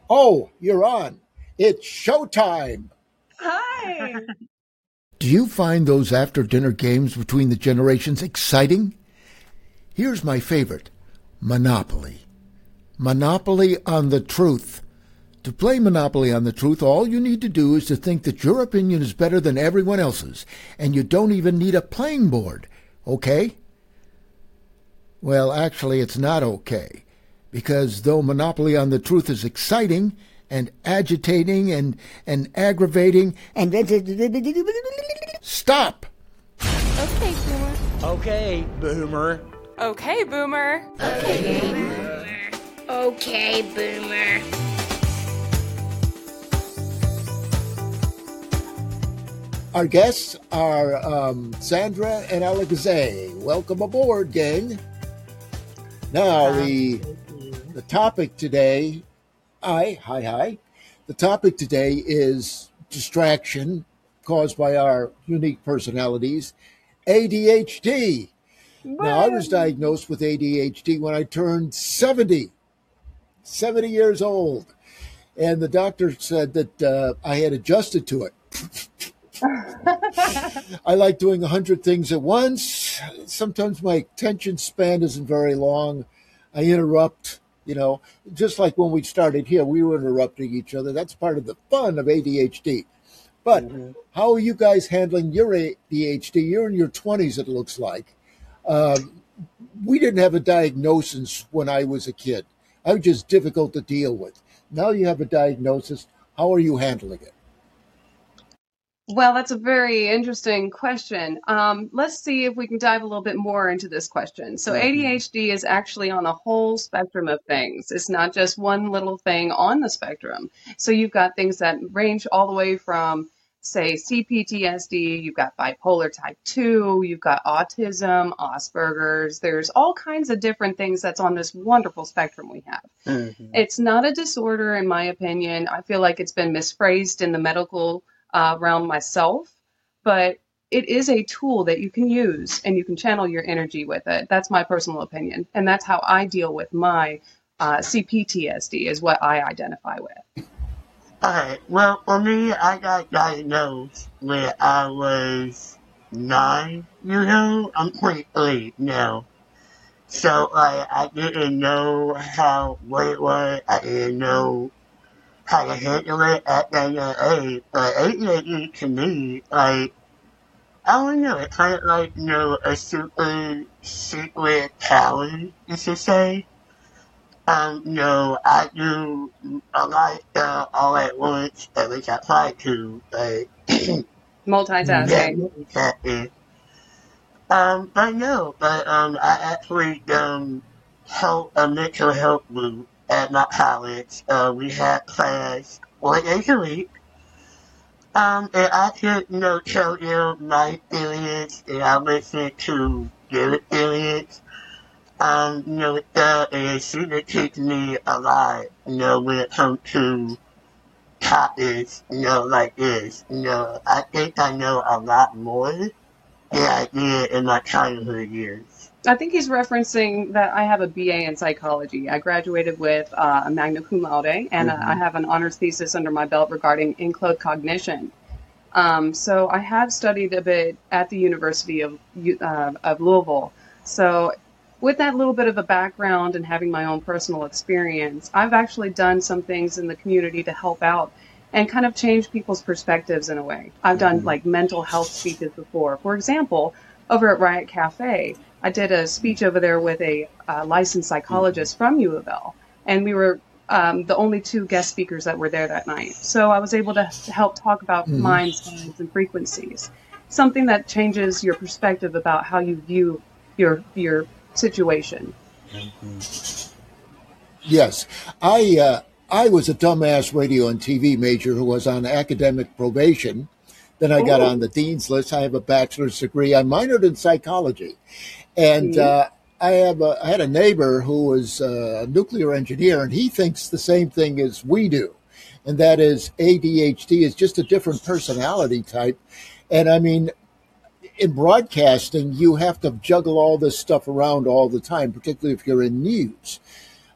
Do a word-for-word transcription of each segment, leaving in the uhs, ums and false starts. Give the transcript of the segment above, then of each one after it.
Oh, you're on. It's showtime. Hi. Do you find those after dinner games between the generations exciting? Here's my favorite, Monopoly. Monopoly on the Truth. To play Monopoly on the Truth, all you need to do is to think that your opinion is better than everyone else's, and you don't even need a playing board, okay? Well, actually, it's not okay, because though Monopoly on the Truth is exciting and agitating and, and aggravating and... Stop! Okay, Boomer. Okay, Boomer. Okay, Boomer. Okay, Boomer. Okay, Boomer. Our guests are um, Sandra and Alexei. Welcome aboard, gang. Now, the, the topic today, hi, hi, hi. The topic today is distraction caused by our unique personalities, A D H D. Now, I was diagnosed with A D H D when I turned seventy, seventy years old. And the doctor said that uh, I had adjusted to it. I like doing a hundred things at once. Sometimes my attention span isn't very long. I interrupt, you know, just like when we started here, we were interrupting each other. That's part of the fun of A D H D. But mm-hmm. How are you guys handling your A D H D? You're in your twenties, it looks like. Um, we didn't have a diagnosis when I was a kid. I was just difficult to deal with. Now you have a diagnosis. How are you handling it? Well, that's a very interesting question. Um, let's see if we can dive a little bit more into this question. So A D H D is actually on a whole spectrum of things. It's not just one little thing on the spectrum. So you've got things that range all the way from, say, C P T S D, you've got bipolar type two, you've got autism, Asperger's. There's all kinds of different things that's on this wonderful spectrum we have. Mm-hmm. It's not a disorder, in my opinion. I feel like it's been misphrased in the medical Uh, around myself, but it is a tool that you can use and you can channel your energy with it. That's my personal opinion. And that's how I deal with my uh, C P T S D is what I identify with. Alright, well, for me, I got diagnosed when I was nine years old. I'm twenty-three now. So, like, I didn't know how, what it was. I didn't know how to handle it at that young age. But A D H D to me, like, I don't know, it's kind of like, you know, a super secret talent, you should say. Um, you know, I do a lot of stuff all at once, at least I try to, like, multitasking. Yeah, exactly. Um, but no, but, um, I actually, um, help a mental health group at my college. Uh, we had class four days a week. Um, and I could, you know, tell you my experience, and I listened to their experience. Um, you know, that it seemed to teach me a lot, you know, when it comes to topics, you know, like this. You know, I think I know a lot more than I did in my childhood years. I think he's referencing that I have a B A in psychology. I graduated with uh, a magna cum laude, and mm-hmm. uh, I have an honors thesis under my belt regarding enclosed cognition. Um, so I have studied a bit at the University of uh, of Louisville. So with that little bit of a background and having my own personal experience, I've actually done some things in the community to help out and kind of change people's perspectives in a way. I've done mm-hmm. like mental health speeches before. For example, over at Riot Cafe, I did a speech over there with a uh, licensed psychologist from U of L, and we were um, the only two guest speakers that were there that night. So I was able to help talk about mm-hmm. mind science and frequencies, something that changes your perspective about how you view your your situation. Mm-hmm. Yes, I uh, I was a dumbass radio and T V major who was on academic probation. Then I got Ooh. on the dean's list. I have a bachelor's degree. I minored in psychology. And uh, I have a, I had a neighbor who was a nuclear engineer, and he thinks the same thing as we do. And that is A D H D is just a different personality type. And I mean, in broadcasting, you have to juggle all this stuff around all the time, particularly if you're in news.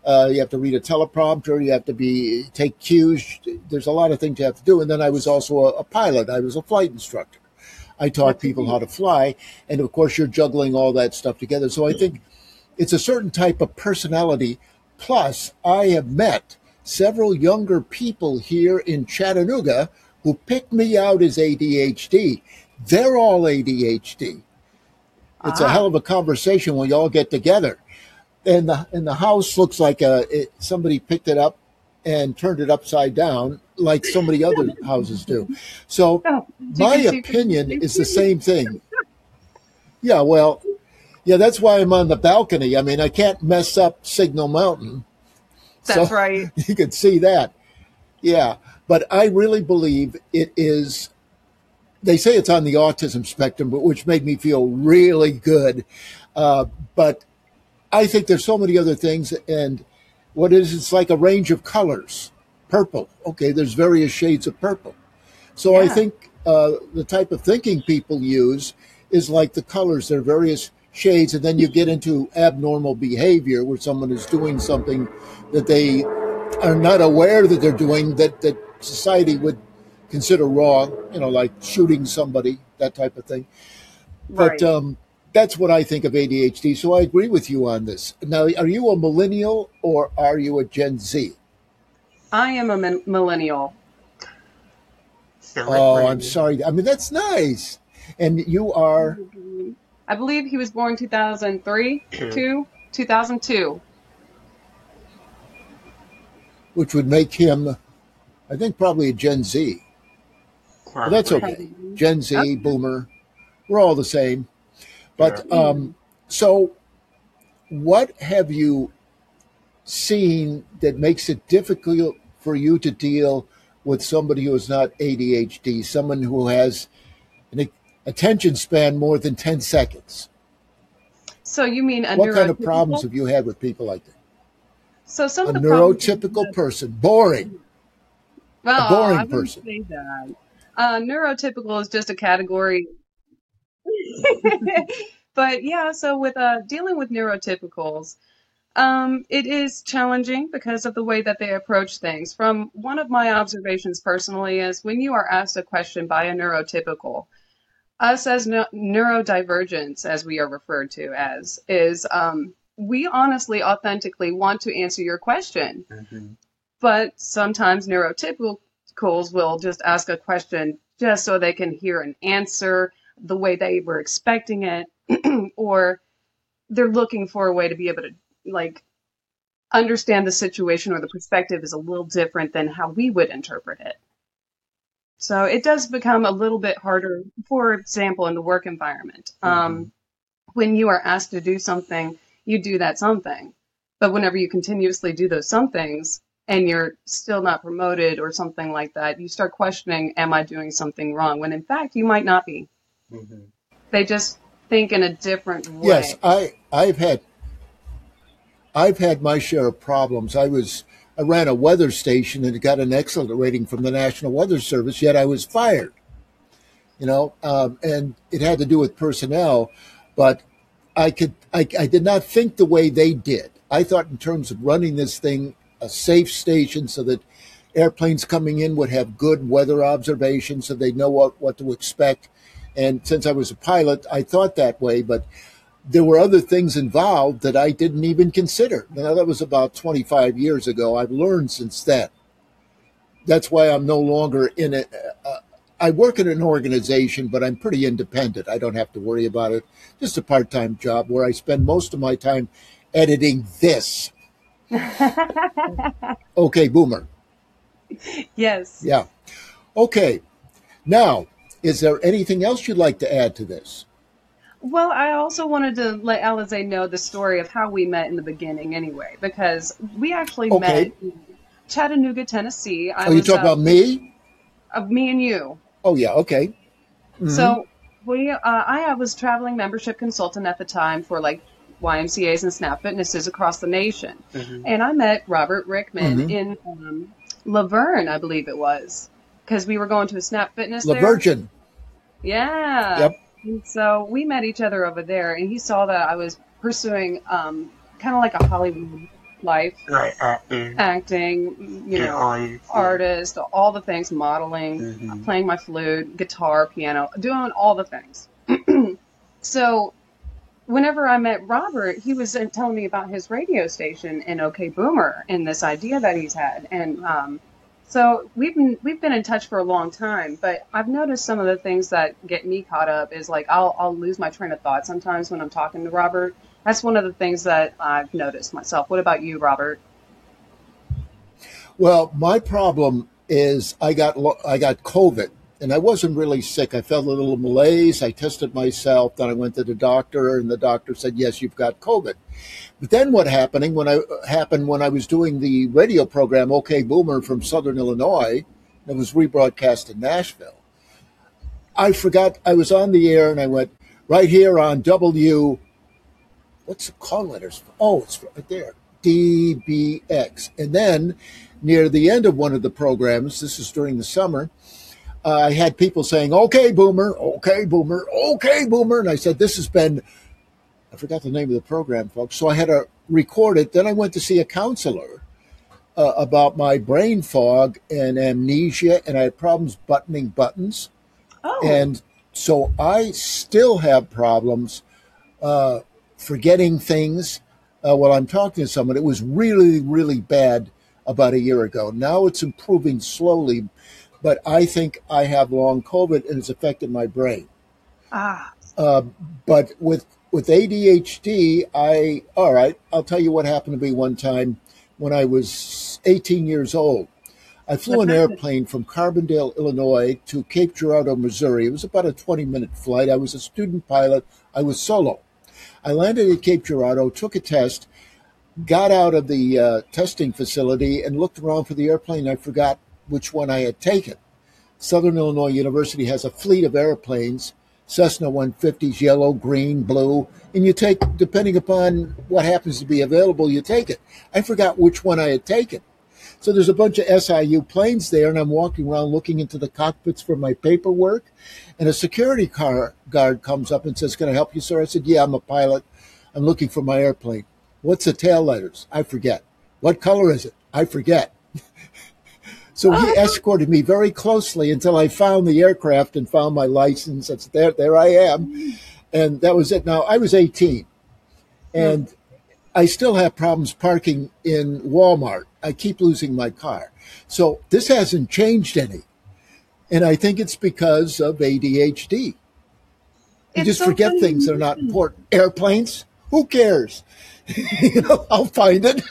Uh, you have to read a teleprompter. You have to be take cues. There's a lot of things you have to do. And then I was also a, a pilot. I was a flight instructor. I taught people how to fly. And, of course, you're juggling all that stuff together. So I think it's a certain type of personality. Plus, I have met several younger people here in Chattanooga who picked me out as A D H D. They're all A D H D. It's ah. a hell of a conversation when you all get together. And the, and the house looks like a, it, somebody picked it up and turned it upside down like so many other houses do. So oh, my opinion is the same thing. Yeah, well, yeah, that's why I'm on the balcony. I mean, I can't mess up Signal Mountain. That's so right. You can see that. Yeah, but I really believe it is, they say it's on the autism spectrum, but which made me feel really good. Uh, but I think there's so many other things, and what it is, it's like a range of colors. Purple. Okay, there's various shades of purple. So yeah. I think uh, the type of thinking people use is like the colors. There are various shades, and then you get into abnormal behavior where someone is doing something that they are not aware that they're doing, that, that society would consider wrong, you know, like shooting somebody, that type of thing. Right. But um, that's what I think of A D H D. So I agree with you on this. Now, are you a millennial or are you a Gen Z? I am a min- millennial. Oh, I'm sorry. I mean, that's nice. And you are? I believe he was born two thousand three, two, two thousand two. Which would make him, I think, probably a Gen Z. But that's okay. Gen Z, okay. Boomer, we're all the same. But um, so what have you seen that makes it difficult for you to deal with somebody who is not A D H D, someone who has an attention span more than ten seconds? So you mean a what kind of problems have you had with people like that? So some a of the neurotypical that, person, boring. Well, a boring I wouldn't person. say that. Uh, neurotypical is just a category. But yeah, so with uh, dealing with neurotypicals, um, it is challenging because of the way that they approach things. From one of my observations personally is when you are asked a question by a neurotypical, us as no- neurodivergents, as we are referred to as, is um, we honestly, authentically want to answer your question. Mm-hmm. But sometimes neurotypicals will just ask a question just so they can hear an answer the way they were expecting it, or they're looking for a way to be able to like understand the situation, or the perspective is a little different than how we would interpret it. So it does become a little bit harder, for example, in the work environment. Mm-hmm. Um, when you are asked to do something, you do that something. But whenever you continuously do those some things and you're still not promoted or something like that, you start questioning, am I doing something wrong? When in fact, you might not be. Mm-hmm. They just think in a different way. Yes, I, I've had I've had my share of problems. I was I ran a weather station and got an excellent rating from the National Weather Service, yet I was fired. You know, um, and it had to do with personnel, but I could I, I did not think the way they did. I thought in terms of running this thing a safe station so that airplanes coming in would have good weather observations so they'd know what, what to expect. And since I was a pilot, I thought that way, but there were other things involved that I didn't even consider. Now, that was about twenty-five years ago. I've learned since then. That's why I'm no longer in it. Uh, I work in an organization, but I'm pretty independent. I don't have to worry about it. Just a part-time job where I spend most of my time editing this. Okay, Boomer. Yes. Yeah. Okay. Now, is there anything else you'd like to add to this? Well, I also wanted to let Alize know the story of how we met in the beginning anyway, because we actually okay. met in Chattanooga, Tennessee. I oh, you talk uh, about me? Of me and you. Oh, yeah. Okay. Mm-hmm. So we, uh, I was traveling membership consultant at the time for like Y M C As and Snap Fitnesses across the nation. Mm-hmm. And I met Robert Rickman mm-hmm. in um, Laverne, I believe it was, because we were going to a Snap Fitness La there. Virgin. Yeah. Yep. And so we met each other over there, and he saw that I was pursuing um, kind of like a Hollywood life, like acting, acting, you and know, artist. artist, all the things, modeling, Mm-hmm. playing my flute, guitar, piano, doing all the things. So whenever I met Robert, he was uh, telling me about his radio station in OK Boomer and this idea that he's had. And um, so we've been we've been in touch for a long time, but I've noticed some of the things that get me caught up is like I'll I'll lose my train of thought sometimes when I'm talking to Robert. That's one of the things that I've noticed myself. What about you, Robert? Well, my problem is I got lo- I got COVID, and I wasn't really sick. I felt a little malaise. I tested myself. Then I went to the doctor, and the doctor said, "Yes, you've got COVID." But then what happening when I happened when I was doing the radio program OK Boomer from Southern Illinois, that was rebroadcast in Nashville. I forgot I was on the air, and I went right here on W. What's the call letters? Oh, it's right there. D B X. And then near the end of one of the programs, this is during the summer, uh, I had people saying, "Okay, Boomer, okay, Boomer, okay, Boomer." And I said, this has been, I forgot the name of the program, folks. So I had to record it. Then I went to see a counselor uh, about my brain fog and amnesia, and I had problems buttoning buttons. Oh, And so I still have problems uh, forgetting things uh, while I'm talking to someone. It was really, really bad about a year ago. Now it's improving slowly, but I think I have long COVID and it's affected my brain. ah, Uh, but with with A D H D, I all right. I'll tell you what happened to me one time when I was eighteen years old. I flew what an happened? airplane from Carbondale, Illinois to Cape Girardeau, Missouri. It was about a twenty-minute flight. I was a student pilot. I was solo. I landed at Cape Girardeau, took a test, got out of the uh, testing facility, and looked around for the airplane. I forgot which one I had taken. Southern Illinois University has a fleet of airplanes, Cessna one fifties, yellow, green, blue, and you take, depending upon what happens to be available, you take it. I forgot which one I had taken. So there's a bunch of S I U planes there, and I'm walking around looking into the cockpits for my paperwork, and a security car guard comes up and says, "Can I help you, sir?" I said, "Yeah, I'm a pilot. I'm looking for my airplane." "What's the tail letters?" "I forget." "What color is it?" "I forget." So he escorted me very closely until I found the aircraft and found my license. That's there, there I am. And that was it. Now, I was eighteen, and I still have problems parking in Walmart. I keep losing my car. So this hasn't changed any. And I think it's because of A D H D. You It's just so forget funny things that you are not mention. important. Airplanes? Who cares? You know, I'll find it.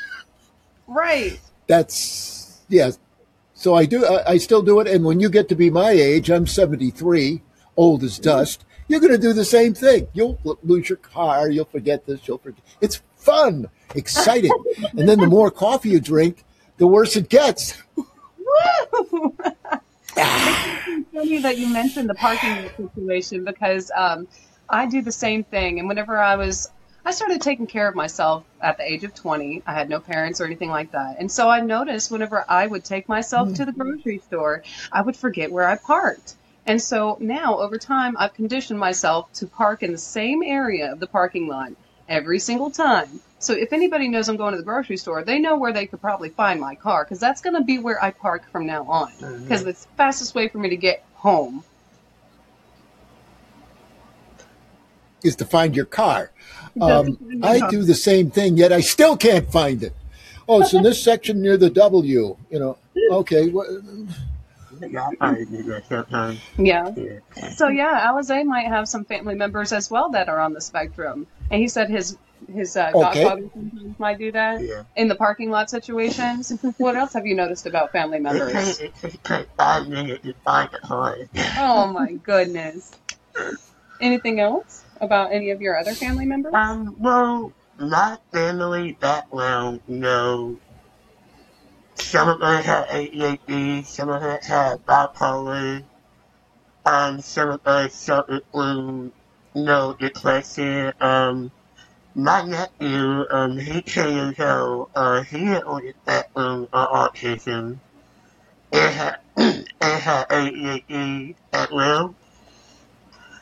Right. That's, yeah. So I do, I, I still do it. And when you get to be my age, I'm seventy-three, old as dust, you're going to do the same thing. You'll l- lose your car. You'll forget this. You'll forget. It's fun, exciting. And then the more coffee you drink, the worse it gets. Woo! It's funny that you mentioned the parking lot situation because um, I do the same thing. And whenever I was, I started taking care of myself at the age of twenty. I had no parents or anything like that. And so I noticed whenever I would take myself to the grocery store, I would forget where I parked. And so now over time, I've conditioned myself to park in the same area of the parking lot every single time. So if anybody knows I'm going to the grocery store, they know where they could probably find my car because that's going to be where I park from now on because it's the fastest way for me to get home. Is to find your car. Just Um, to find my I car. do the same thing, yet I still can't find it. Oh, it's in this section near the W, you know. Okay. wha- Yeah, I probably do that sometimes. Yeah. Yeah. So yeah, Alize might have some family members as well that are on the spectrum. And he said his his uh, Okay. godfather sometimes might do that Yeah. in the parking lot situations. What else have you noticed about family It members? takes, it just takes five minutes to find the car. Oh my goodness. Anything else about any of your other family members? Um, well, my family background, you know, some of us had A D H D, some of us had bipolar, um, some of us suffered from, you know, depression. Um, my nephew, um, he came out, uh, he had on the spectrum of autism and had, and had A D H D as well.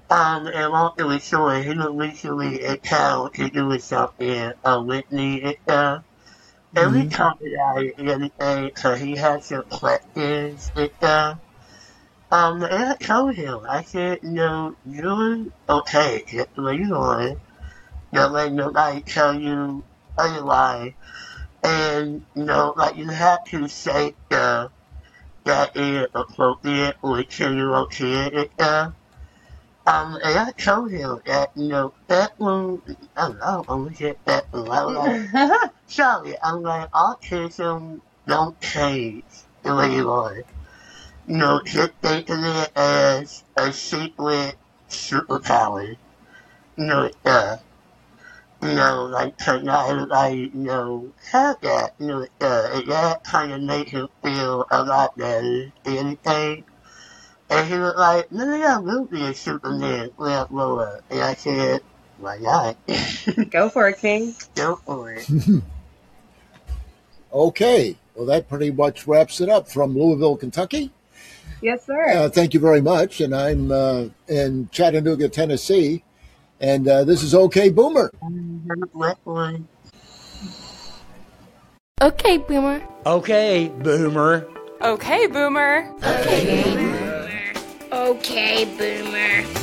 Um, and long story short, he was recently in town to do something uh, with me and stuff. And we Mhm. talked about it and everything, so he had some questions and stuff. Um, and I told him, I said, you know, you're okay, just the way you are. Don't let nobody tell you otherwise. And, you know, like, you have to say stuff that is appropriate or to your kid and stuff. Um, and I told him that, you know, that one, I don't know, I'm gonna get that one. I was like, sorry, I'm like, autism don't change the way you are. You know, just think of it as a secret superpower. You know, it does. You know, like, to not everybody, you know, have that. You know, it does. And that kind of makes him feel a lot better than anything. And he was like, maybe I will be a Superman without Lola. And I said, why not? Go for it, King. Go for it. Okay. Well, that pretty much wraps it up from Louisville, Kentucky. Yes, sir. Uh, thank you very much. And I'm uh, in Chattanooga, Tennessee. And uh, this is OK Boomer. What one? Okay, Boomer. Okay, Boomer. Okay, Boomer. Okay, Boomer. Okay, Boomer.